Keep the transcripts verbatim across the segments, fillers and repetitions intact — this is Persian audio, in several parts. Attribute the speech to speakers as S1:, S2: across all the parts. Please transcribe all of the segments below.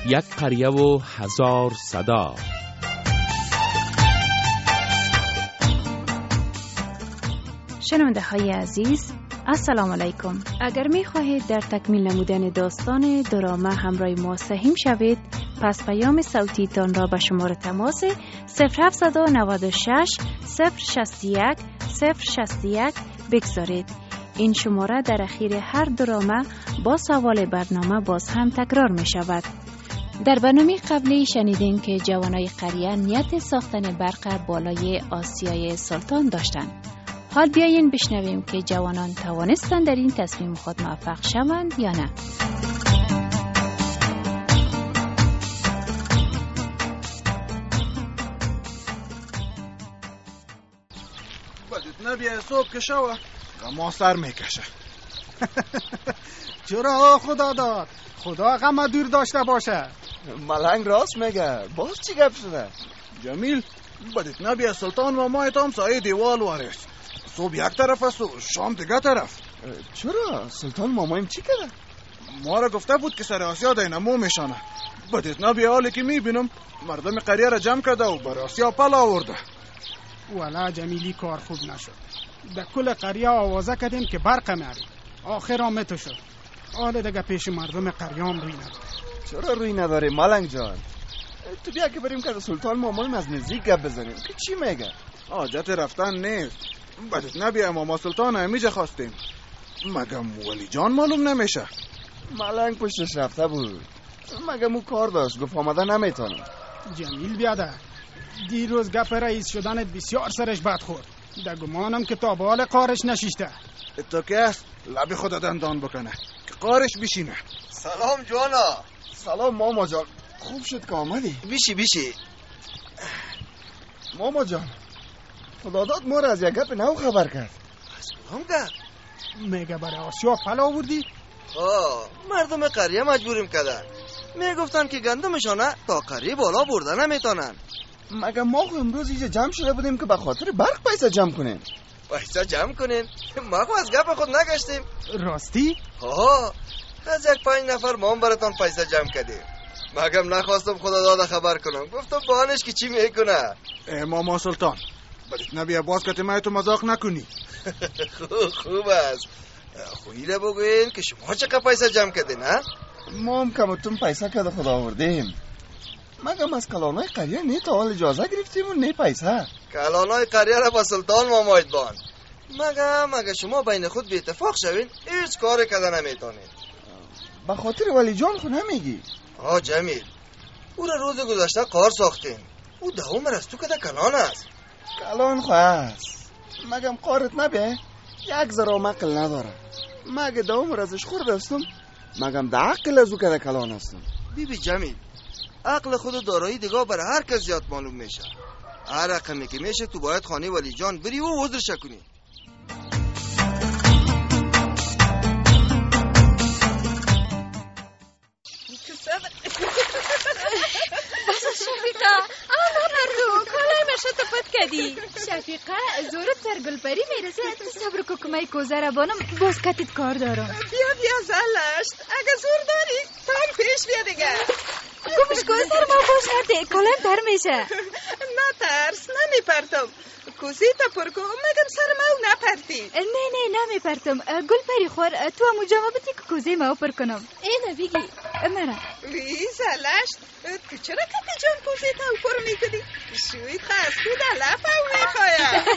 S1: یک قریه و هزار صدا.
S2: شنونده های عزیز، السلام علیکم. اگر می خواهید در تکمیل نمودن داستان دراما همراه ما سهیم شوید، پس پیام صوتی تان را به شماره تماس صفر هفت نه شش صفر شصت و یک صفر شصت و یک بگذارید. این شماره در اخیر هر دراما با سوال برنامه باز هم تکرار می شود. در برنامه قبلی شنیدین که جوانای قریه نیت ساختن برق بالای آسیای سلطان داشتند. حال بیایین بشنویم که جوانان توانستن در این تصمیم خود موفق شوند یا نه.
S3: بدید نبیه صبح که شوه غما سر میکشه.
S4: چرا خدا داد؟ خدا غم دور داشته باشه.
S5: ملنگ راست میگه. باز چی گپ شده؟
S3: جمیل بدید نبیه سلطان و ما اتام سایه دیوال وارش. صبح یک طرف است و شام دیگه طرف.
S5: چرا؟ سلطان مامایم چی کرده؟
S3: ما را گفته بود که سر آسیا دینمو میشانه. بدید نبیه حالی که میبینم مردم قریه را جمع کرده و بر آسیا پل آورده.
S4: والا جمیلی کار خوب نشد. در کل قریه آوازه کردیم که برق میاریم. آخر آمتو شد. حالا دیگه پیش مردم قریام روی نداره.
S5: چرا روی نداره ملنگ جان؟ تو بیا که بریم که سلطان مامایم از نزدیک گپ بزنیم که چی میگه.
S3: حاجت رفتن نیست. بدید نبیه ماما سلطان همیجه خواستیم. مگم ولی جان معلوم نمیشه؟
S5: ملنگ پشتش رفته بود. مگم او کار داشت گفت آمده نمیتونم.
S4: جمیل بیاده. دیروز گپ رئیس شدنت بسیار سرش بد خورد. در گمانم که تا به حال قارش نشیشته.
S3: تو که است لبی خود دندان بکنه که قارش بشینه.
S5: سلام جانا. سلام ماما جان. خوب شد که آمدی.
S6: بیشی بیشی.
S5: ماما جان خدا داد ما را از یک گپ نو خبر کرد.
S6: از کدام گپ؟
S4: میگه برای آسیا پل آوردی؟
S6: آه مردم قریه مجبوریم کردن. میگفتن که گندمشانه تا قریه بالا برده نمیتونن.
S5: مگه ما خو امروز اینجا جمع شده بودیم که به خاطر برق پیسه جمع کنیم.
S6: پیسه جمع کنیم؟ ما خو از گپ خود نگشتیم.
S4: راستی؟
S6: آه از یک پنج نفر ما هم براتان پیسه جمع کردیم. مگم نخواستم خدا داده خبر کنم. گفتم بانش که چی میکنه.
S3: ای ماما سلطان بدید نبیه باز که تیمه تو مذاق نکنی.
S6: خوب خوب است. خویله بگوین که شما چقدر پیسه جمع کردین ها؟
S5: ما هم کمتون پیسه کده خدا آوردیم. مگم از کلانای قریه نه تا حال اجازه گرفتیم و نه پیسه.
S6: کلانای قریه را با سلطان مامایت باند. مگم اگه شما بین خود بی اتفاق شوین هیچ کاری کده نمیتونین.
S5: به خاطر ولی جان خو نمیگی؟
S6: آه جمیل او را روز گذشته قار ساختین. او ده عمر از تو کده کلان است.
S5: کلان خو است. مگم قارت نبیه یک ذره عقل نداره. مگه ده عمر ازش خورد هستم مگم ده عقل از او کده کلان هستم.
S6: بی بی جمیل عقل خود و دارایی دیگه برای هر کس زیاد معلوم میشه. هر رقمی که میشه تو باید خانه ولی جان بری و عذرش کنی.
S7: شفیقه آنا مردو کالای مشت پت کدی. شفیقه زورت سر گلپری میرسه. صبر کو کمای کوزه را بانم باز کتت کار دارم.
S8: بیا بیا زلشت اگه زور داری تان پیش بیا دیگه.
S7: گمش کو سر ما باش نرده کالایم تر میشه.
S8: نه ترس نمیپرتم. کوزی تا پرکو مگم سر ما نپرتی.
S7: نه نه نمیپرتم. گلپری خور تو هم جامعه بتی که کوزی ما پر کنم. اینه بگی مرا
S8: وی زلشت تو چرا کتی جان کوزی تا پر میکنی؟ شوید خستی در لفه میخوایم.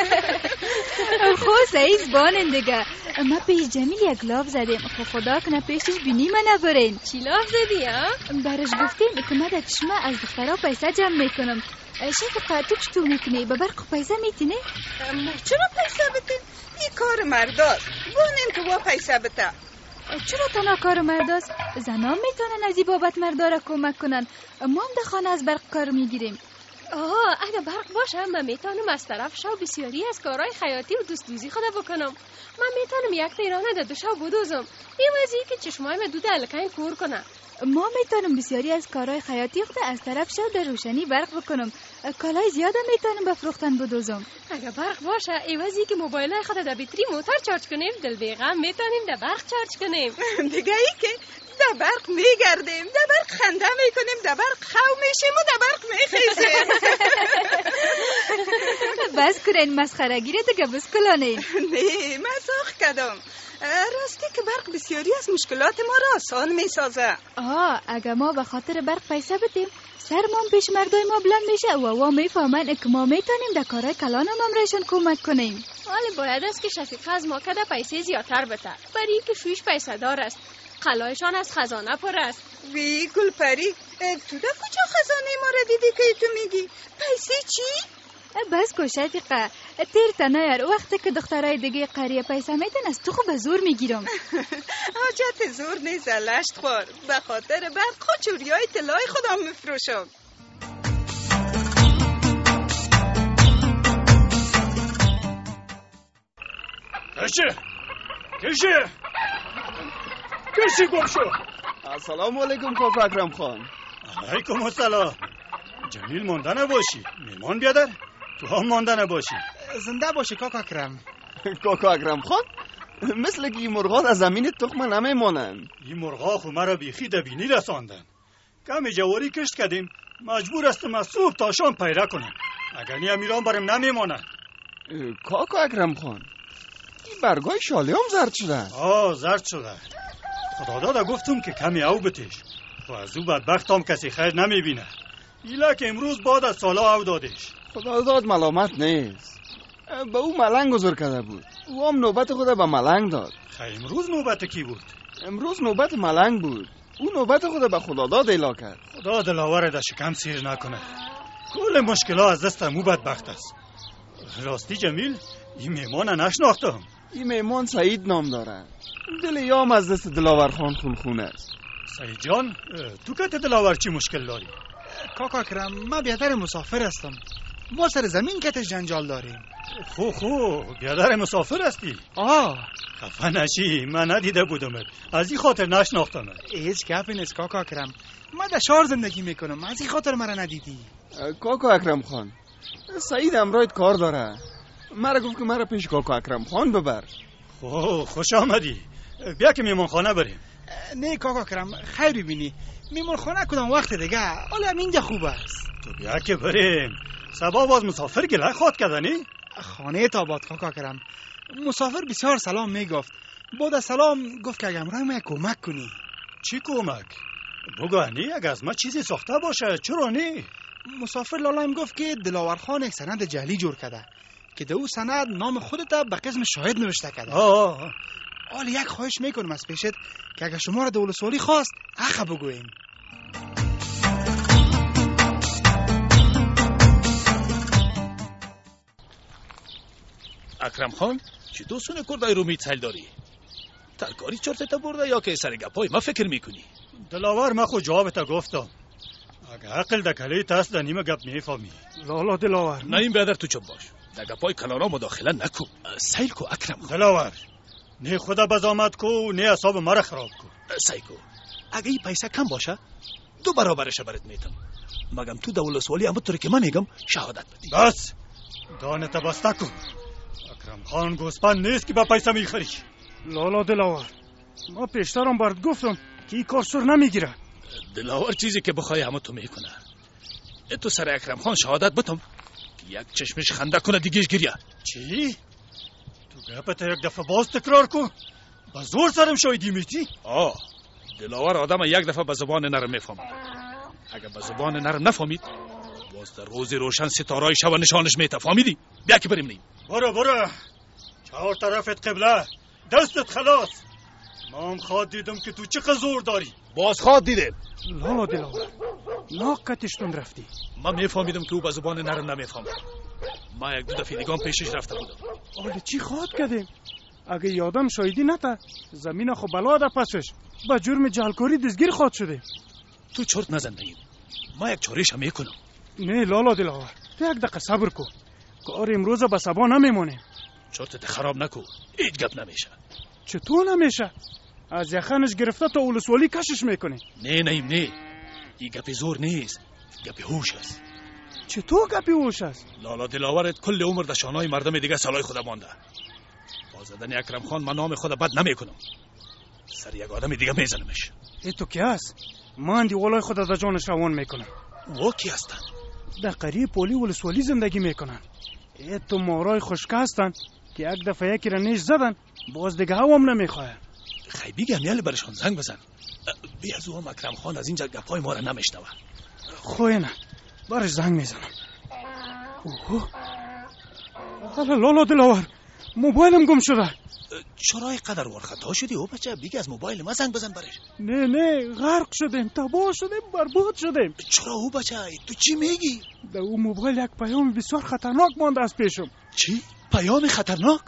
S7: خو سعیز بانن دیگه. ما پیش جمیل یک لاف زدیم. خو خدا کنه پیشش بینی من نبرین.
S9: چی لاف زدی ها؟
S7: برش گفتیم که من در چشمه از دخترها پیسه جمع میکنم. شفیقه تو چطور میکنی؟ به برق پیسه میتینه؟
S8: ما چرا پیسه بتین؟ این کار مرداست. بانیم که با پیسه بته.
S7: چرا تنها کار مرداست؟ زنان میتونن از این بابت مردا را کمک کنن. ما هم در خانه از برق کار میگیریم.
S9: آه اگه برق باشه من میتونم از طرف شو بسیاری از کارهای خیاطی و دوستوزی خود بکنم. من میتونم یک تیرانه در دو شو بدوزم. این وضعی که چشمای من دوده الکین کور کنه.
S7: ما میتونم بسیاری از کارهای خیاطی خود از طرف شو در روشنی برق بکنم. کالای زیاده میتونم بفروختن بدوزم.
S9: اگه برق باشه ایوازی که موبایل خود در بطری موتور چارج کنیم دل بیغم میتونیم در برق چارج کنیم.
S8: دیگه ای که در برق میگردیم، در برق خنده میکنیم، در برق خو میشیم و در برق میخیزیم.
S7: بس کرین مسخرگی رو دیگه بسکلانین.
S8: نه مزاق کردم. راستی که برق بسیاری از مشکلات ما را آسان میسازه.
S7: آه اگه ما به خاطر برق پیسه بدیم سرمان پیش مردای ما بلند میشه و وا میفهمن که ما میتونیم در کارهای کلان هم امرایشان کمک کنیم.
S9: حالا باید است که شفیقه از ما کده پیسه زیادتر بده، برای که شویش پیسه دار است، قلایشان از خزانه پر است.
S8: وی گلپری، تو در کجا خزانه ما را دیدی که تو میگی؟ پیسه چی؟
S7: بس کو شفیقه، تیر تنایر وقتی که دخترای دیگه قریه پیسه میتن از تو خوب زور میگیرم.
S8: حاجت زور نیست لشت خور، به خاطر برق خود چوریای طلای خودم میفروشم.
S10: کشه کشه کشه گم شو.
S5: السلام علیکم کاکا اکرم خان.
S10: علیکم السلام. جمیل مانده نباشی، میمان بیادر تو هم مانده نباشی.
S4: زنده باشی کاکا اکرم.
S5: کاکا اکرم خان مثل که این مرغات از زمین تخم نمیمانن.
S10: این مرغا خو مرا بیخی دبینی رساندن. کمی جواری کشت کردیم، مجبور هستم از صبح تا شام پیدا کنم، اگر نی امیران برم نمیمانن.
S5: کاکا اکرم خان این برگای شالی هم زرد شده.
S10: آه زرد شده. خدا داده گفتم که کمی او بتش و از او بدبخت هم کسی خیر نمیبینه. ایلا که امروز بعد از سالا او دادش.
S5: خدا داد ملامت نیست، به او ملنگ گذار کرده بود، او هم نوبت خود به ملنگ داد.
S10: خیلی امروز نوبت کی بود؟
S5: امروز نوبت ملنگ بود، او نوبت خود به خدا داد ایلا کرد.
S10: خدا دلاور در شکم سیر نکنه، کل مشکلات از دست مو بدبخت است. راستی جمیل این میمان نشناختم.
S5: این میمان سعید نام داره، دل یام از دست دلاور خان خونخونه است.
S10: سعید جان تو که دلاور چی مشکل داری؟
S4: کاکا اکرم من بیادر مسافر هستم، ما سر زمین کتش جنجال داریم.
S10: خو خو بیادر مسافر هستی؟
S4: آه
S10: خفه نشی، من ندیده بودمت، از این خاطر نشناختمت.
S4: هیچ گپی نیست کاکا اکرم، من در شهر زندگی میکنم، از این خاطر مرا ندیدی.
S5: کاکا اکرم خان سعید امرایت کار داره، مرا گفت که مرا پیش کاکا اکرم خان ببر.
S10: خو خوش آمدی، بیا که میمان خانه بریم.
S4: نه کاکا اکرم خیر ببینی، میمان خانه کدام وقت دیگه، حالا اینجا خوب است.
S10: تو بیا که بریم، سبا باز مسافر گله خواد کردنی؟
S4: خانه تا باد کاکا اکرم، مسافر بسیار سلام میگفت، بعد از سلام گفت که اگه امرای ما کمک کنی.
S10: چی کمک؟ بگو هنی اگه از ما چیزی ساخته باشه چرا نی؟
S4: مسافر لالایم گفت که دلاور خان یک سند جعلی جور کرده که در او سند نام خودت به قسم شاهد نوشته کرده.
S10: آه
S4: حالا یک خواهش میکنم از پیشت که اگه شما را دولت سوالی خواست اخه بگوین.
S11: اکرم خان چطور سونه کردای رو میتسل داری؟ ترکاری چرتت برده یا که سر گپای ما فکر میکنی؟
S10: دلاور ما خود جوابتا گفتم، اگه عقل در کلی تست در نیمه گپ میفهمی.
S4: لالا دلاور
S11: نه این برادر تو چپ باش، در گپای کلانا مداخله نکو، سیل کو اکرم خان.
S10: دلاور نه خدا بزامت کو نه اصاب مرا خراب کو.
S11: سیل کو اگه این پیسه کم باشه دو برابرش برات میتم، مگم تو دولت سوالی اما طوری که من میگم شهادت بدی.
S10: بس دانت بسته کن، اکرم خان گوسپند نیست که با پیسه میخری.
S4: لالا دلاور ما پیشترم برات گفتم که این کار سر نمیگیره.
S11: دلاور چیزی که بخوای همه تو میکنه. تو سر اکرم خان شهادت بتم که یک چشمش خنده کنه دیگهش گریه.
S10: چی؟ تو گپت یک دفعه باز تکرار کن، با زور سرم شایدی میتی؟
S11: آه دلاور آدم یک دفعه به زبان نرم میفهمد، اگه به زبان نرم نفهمید باز در روز روشن ستارای شب نشانش میته. فهمیدی؟ بیا که بریم نیم.
S10: برو برو چهار طرفت قبله، دستت خلاص. ما هم خواد دیدم که تو چه زور داری.
S11: باز خواد دیدم.
S4: لالا دلاور ناقتشتون رفتی.
S11: من میفهمیدم که او به زبان نرم نمیفهمد. ما یک دو دفعه دیگه پیشش رفته بودم.
S4: حالا چی خواد کردیم؟ اگه یادم شایدی نتا زمین خو بلا ده پسش با جرم جعلکاری دزگیر خواد شده.
S11: تو چرت نزن نیم، ما یک چارهش هم میکنم.
S4: نه لالا دلاور تو یک دقیقه صبر کن، کار امروز به سبا نمیمونه.
S11: چرتت خراب نکو، هیچ گپ نمیشه.
S4: چطور نمیشه؟ از یخنش گرفته تا اولسوالی کشش میکنه.
S11: نه نیم نه، این گپ زور نیست، گپ هوش است.
S4: چطور گپی اوش است؟
S11: لالا دلاورت کل عمر در شانهای مردم دیگه سالای خود مانده. با زدن اکرم خان من نام خود بد نمی کنم. سر یک آدم دیگه میزنمش.
S4: ای تو کی است؟ من دیوالای خود در جانش روان میکنم.
S11: او کی هستن؟
S4: در قریه پولی ولسوالی زندگی میکنن. ای تو مارای خشک هستن که یک دفعه یکی را نیش زدن باز دیگه هوام نمیخواه.
S11: خیلی بگم یالی برشان زنگ بزن. بی از او هم اکرم خان از اینجا گپای ما را نمیشنوه.
S4: خوی نه برش زنگ میزنم. اوه حالا لالا دلاور موبایلم گم شده.
S11: چرا اینقدر ورخطا شدی او بچه؟ بگی از موبایل ما زنگ بزن برش.
S4: نه نه غرق شدیم، تباه شدیم، برباد شدیم.
S11: چرا او بچه؟ تو چی میگی؟
S4: در او موبایل یک پیام بسیار خطرناک مانده از پیشم.
S11: چی؟ پیام خطرناک؟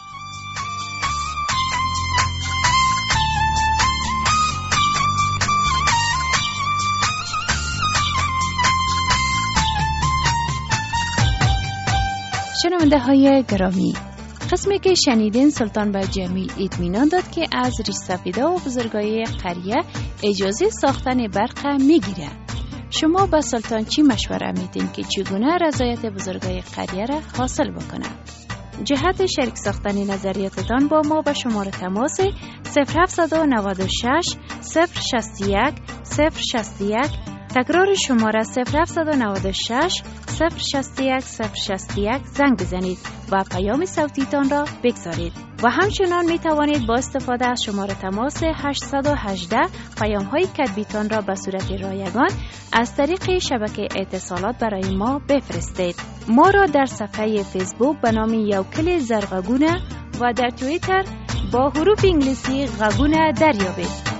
S2: شنونده های گرامی، قسمی که شنیدین سلطان به جمیل اطمینان داد که از ریش سفیدا و بزرگای قریه اجازه ساختن برق میگیره. شما به سلطان چی مشوره میدین که چگونه رضایت بزرگای قریه را حاصل بکنه؟ جهت شریک ساختن نظریاتتان با ما به شماره تماس صفر هفت نه شش صفر شصت و یک صفر شصت و یک، تکرار شماره صفر هفت نه شش صفر شصت و یک صفر شصت و یک زنگ بزنید و پیام صوتیتان را بگذارید. و همچنان می توانید با استفاده از شماره تماس هشت یک هشت پیام های کتبیتان را به صورت رایگان از طریق شبکه اتصالات برای ما بفرستید. ما را در صفحه فیسبوک به نام یوکل زرغگونه و در توییتر با حروف انگلیسی غگونه دریابید.